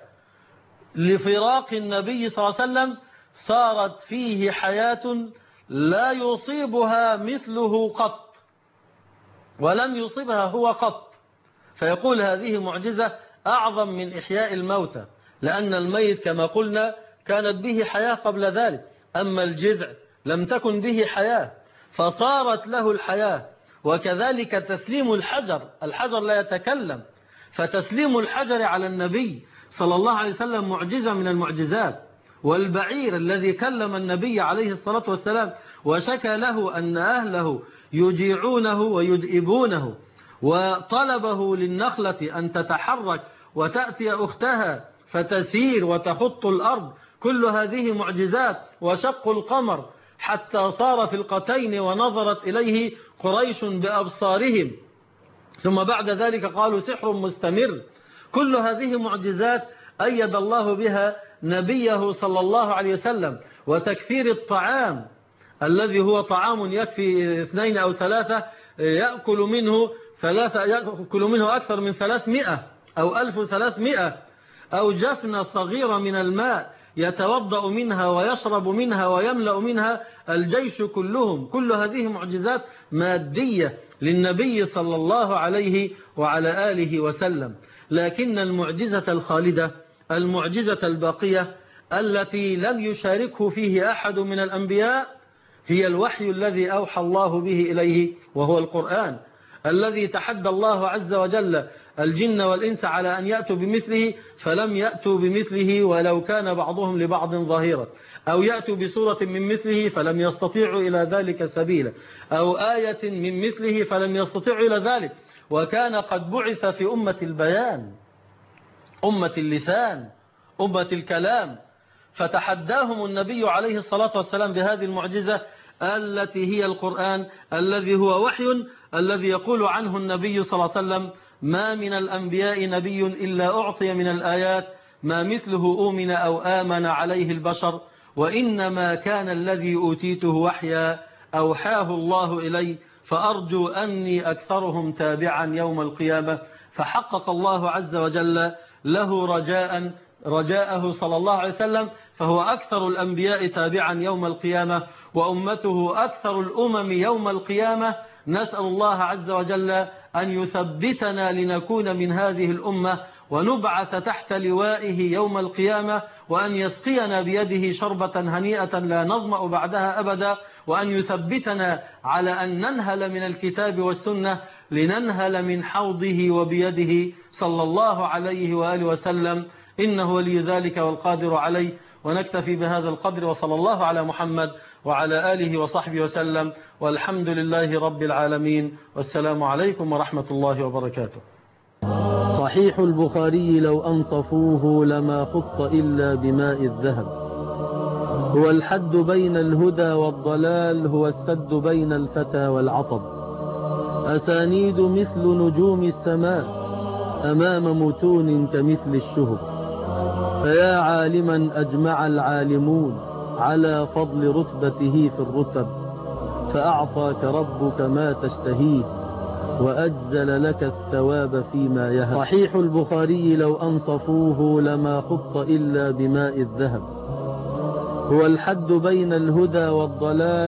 لفراق النبي صلى الله عليه وسلم صارت فيه حياة لا يصيبها مثله قط ولم يصيبها هو قط، فيقول هذه معجزة أعظم من إحياء الموتى، لأن الميت كما قلنا كانت به حياة قبل ذلك، أما الجذع لم تكن به حياة فصارت له الحياة. وكذلك تسليم الحجر، الحجر لا يتكلم، فتسليم الحجر على النبي صلى الله عليه وسلم معجزة من المعجزات. والبعير الذي كلم النبي عليه الصلاة والسلام وشكى له أن أهله يجيعونه ويدئبونه وطلبه للنخلة أن تتحرك وتأتي أختها فتسير وتخط الأرض، كل هذه معجزات. وشق القمر حتى صار فلقتين ونظرت إليه قريش بأبصارهم، ثم بعد ذلك قالوا سحر مستمر. كل هذه معجزات أيد الله بها نبيه صلى الله عليه وسلم. وتكثير الطعام الذي هو طعام يكفي اثنين أو ثلاثة يأكل منه ثلاثة يأكل منه أكثر من ثلاثمائة أو ألف وثلاثمائة، أو جفنة صغيرة من الماء يتوضأ منها ويشرب منها ويملأ منها الجيش كلهم. كل هذه معجزات مادية للنبي صلى الله عليه وعلى آله وسلم. لكن المعجزة الخالدة، المعجزة الباقية التي لم يشاركه فيه أحد من الأنبياء، هي الوحي الذي أوحى الله به إليه، وهو القرآن الذي تحدى الله عز وجل الجن والإنس على أن يأتوا بمثله فلم يأتوا بمثله ولو كان بعضهم لبعض ظهيرا، أو يأتوا بسورة من مثله فلم يستطيعوا إلى ذلك سبيلا، أو آية من مثله فلم يستطيعوا إلى ذلك. وكان قد بعث في أمة البيان، أمة اللسان، أمة الكلام، فتحداهم النبي عليه الصلاة والسلام بهذه المعجزة التي هي القرآن الذي هو وحي، الذي يقول عنه النبي صلى الله عليه وسلم ما من الأنبياء نبي إلا أعطي من الآيات ما مثله أؤمن أو آمن عليه البشر، وإنما كان الذي أوتيته وحيا أوحاه الله إلي، فأرجو أني أكثرهم تابعا يوم القيامة. فحقق الله عز وجل له رجاء رجاءه صلى الله عليه وسلم، فهو أكثر الأنبياء تابعا يوم القيامة، وأمته أكثر الأمم يوم القيامة. نسأل الله عز وجل أن يثبتنا لنكون من هذه الأمة ونبعث تحت لوائه يوم القيامة، وأن يسقينا بيده شربة هنيئة لا نظمأ بعدها أبدا، وأن يثبتنا على أن ننهل من الكتاب والسنة لننهل من حوضه وبيده صلى الله عليه وآله وسلم، إنه ولي ذلك والقادر عليه. ونكتفي بهذا القدر، وصلى الله على محمد وعلى آله وصحبه وسلم، والحمد لله رب العالمين، والسلام عليكم ورحمة الله وبركاته. صحيح البخاري لو أنصفوه لما خط إلا بماء الذهب. هو الحد بين الهدى والضلال، هو السد بين الفتى والعطب. أسانيد مثل نجوم السماء أمام متون كمثل الشهب. فيا عالما أجمع العالمون على فضل رتبته في الرتب، فأعطاك ربك ما تشتهيه وأجزل لك الثواب فيما يهب. صحيح البخاري لو أنصفوه لما خط إلا بماء الذهب. هو الحد بين الهدى والضلال.